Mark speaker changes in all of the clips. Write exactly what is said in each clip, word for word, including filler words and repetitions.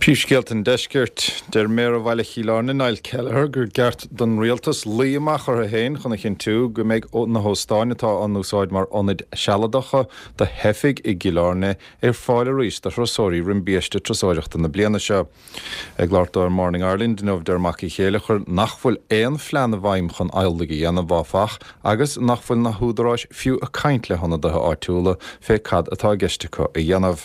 Speaker 1: Príomhscéaltain deisceart der méar a bhaile chiileána Niall Kelleher gur gceart don rialtas líamach ar a héin chuna chin tú go méid ó na hóstáin atá an úsáid mar ionad sealadacha de hefig i gciileána ar fáil a rís de throsóirí rin bíiste trosáireachta na bliana seo. Ag láirta ar Morning Ireland denmh dermach i chéile chur nachfuil éon phlean a bhaim chun aildaigh dhéana bháfach agus nachfuil na húdaráis fiú a caint le honna de áitiúla fé cad atá geistecha i dhéanamh.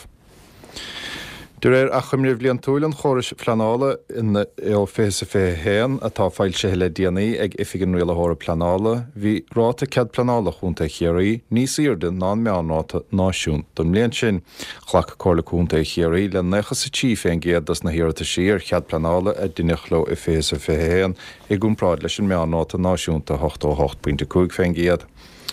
Speaker 1: Dúir a chumríomh blion túil an chórais planála in ó fés a fé héan atá fáil sé le D N A ag ifigan riala hóra planála, hí ráta cead planála chunta chéirí, níos irde ná meánráta náisiún don mléon sin. Chhlacha cóla chunta chéirí le nechas sa tí féin géad das na hiarta sír chead planála a duinechló i fés a fé héan i gúnpráid leis an meánráta náisiúnta ocht ó ocht púnta cúig féin géad.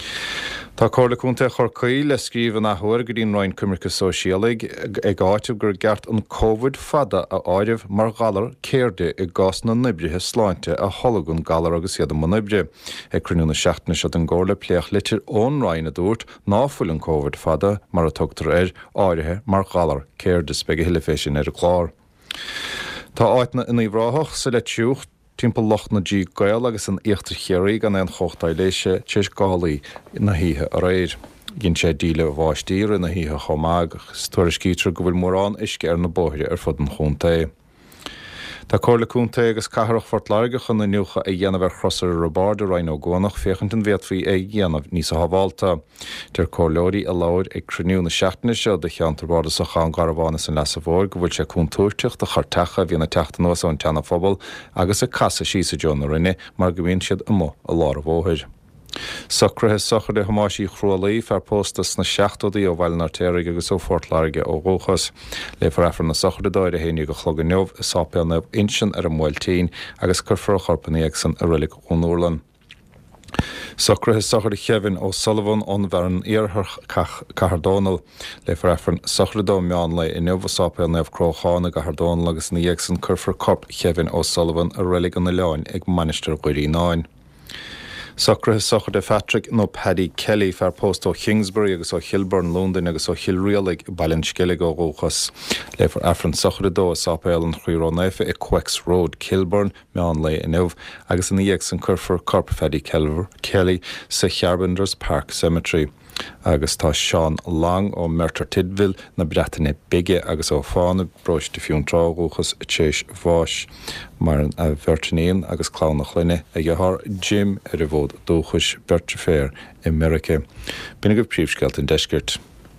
Speaker 1: Tá cóla chunta chorcaí le scríomh na thuair go dtíon roinn cumarcha sóisialaigh ag áitimh gur gceart an COVID fada a áirimh mar galar céirde i gás na nibrithe sláinte a tholagann galar agus iad am nibre. Ag cruniú na seachtaine seo an ggóla pléach litir ón roinn a dúirt náfuil an COVID fada mar a tugtar ar áirithe mar galar céirde spege hiliféisin ar a chlár. Tá áitna in íomhráthach sa le tiúcht timp loch na dí gael agus an éachtar chéirí gan an chochtáid léise teis gálaí na híthe a réir. Ginn sé díle bháistíre na híthe chomág tuair scítre go bhfuil mórrán isce ar na bóthire ar fud an chunta. Tá cóla chunta agus cathrach fort larga chun na nucha a dhéanamh ar chrosar a rabád a rainn ó ggónach féchant an bhéadfaí é dhéanamh níos a haváilta. Der cóleoirí a láir ag cruniú na seachtaine seo de cheantar sa chan garabhána san leas a bhór go bhfuil sé cúntúirteach de chartecha bhíonna teachta nuas ón teanna phobal agus a casa síos a John na rinne mar go bhíonn siad imo a lár a bhóthir. Socrathe sochar de hamáisí chrualaí fear póstas na seachtódaí ó bhhail nartéirigh agus ó fortlarige ó róchas. Le farafar na sochar de dáir a héine go chlog neomh is sápéal neamh insin ar a mhailtín agus chur chorpaní ag san a rilig ón Úrlan. Socrathe sochar de Kevin ó Sullivan ón bhar an iarthar Cahardónal le farafar sochar dó meán le i neomh sápéal neamh cróchána Cahardónal agus na dhéag san chur corp Kevin ó Sullivan a rilig an na leáin ag manisteir gcuirí náin. Socrathe sochar de Patrick nó Paddy Kelly fear post ó Kingsbury agus ó Kilburn London agus ó Kilrealaigh Ballinskellig ó Róchas. Le for afran sochar dó a sápéal an chrírónéfa i Quex Road, Kilburn meán le inmh agus in íag san curfar corp Paddy Kelly sa Charbonders Park Cemetery. Agus tá Sean Long ó Mertar Tidville na Bretainine bige agus ó fána brois de fiún trágóchas téis bháis mar an a bhirtaíon agus clánach linne a dhearr Jim ar a bhód dóchas Bertraféir i America. Bína go príomhscéaltain deisceart.